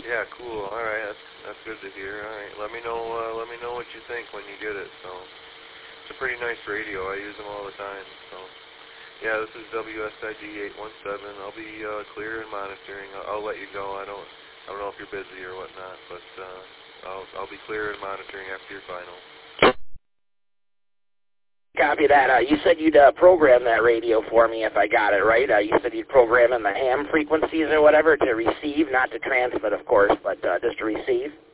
Yeah, cool. All right, that's good to hear. All right, let me know what you think when you get it. So it's a pretty nice radio. I use them all the time. So yeah, this is WSID 817. I'll be clear and monitoring. I'll let you go. I don't know if you're busy or whatnot, but I'll be clear and monitoring after your final. Copy that. You said you'd program that radio for me if I got it right. You said you'd program in the ham frequencies or whatever to receive, not to transmit, of course, but just to receive.